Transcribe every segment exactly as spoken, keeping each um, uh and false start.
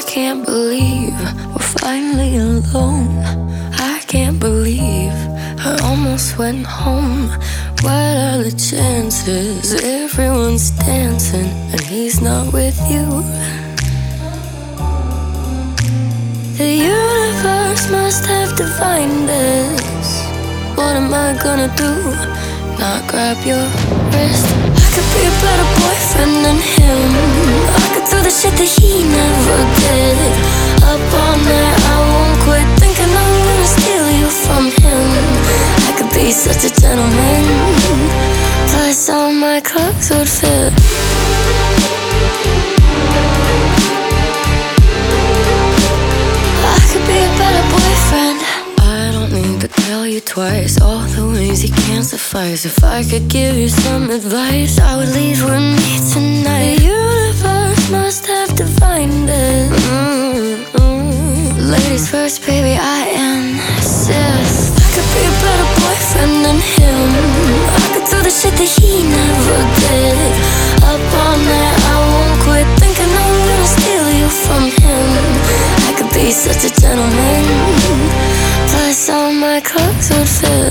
can't believe we're finally alone. I can't believe I almost went home. What are the chances? Everyone's dancing and he's not with you. The universe must have divined this. What am I gonna do? Not grab your wrist? I could be a better boyfriend than him. I could do the shit that he never did. Up all night, I won't quit thinking I'm gonna steal you from him. I could be such a gentleman, plus all my clothes would fit. I could be a better boyfriend. I don't need to tell you twice all the ways you can't suffice. If I could give you some advice, I would leave with me tonight. The universe must have divined it. Mm-hmm. Ladies first, baby, I insist. I could be a better boyfriend than him. I could do the shit that he never did. Up all night, I won't quit thinking I'm gonna steal you from him. I could be such a gentleman, plus all my clothes would fit.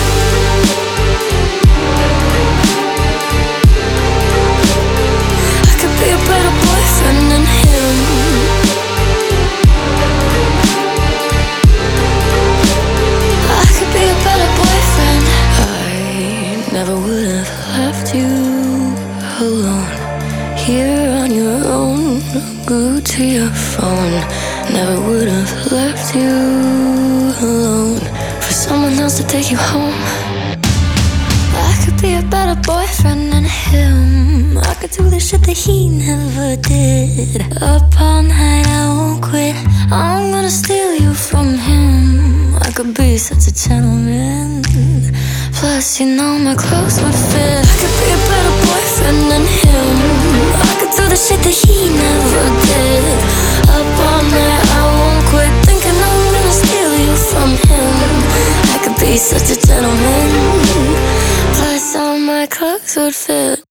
I could be a better boyfriend than him. I could be a better boyfriend. I never would have left you alone, here on your own, glued to your phone. Never would have left you alone for someone else to take you home. I could be a better boyfriend than him. I could do the shit that he never did. Up all night, I won't quit. I'm gonna steal you from him. I could be such a gentleman, plus you know my clothes would fit. I could be a better boyfriend than him. I could do the shit that he never did. Up all night, I won't quit thinking I'm gonna steal you from him. I could be such a gentleman, plus all my clothes would fit.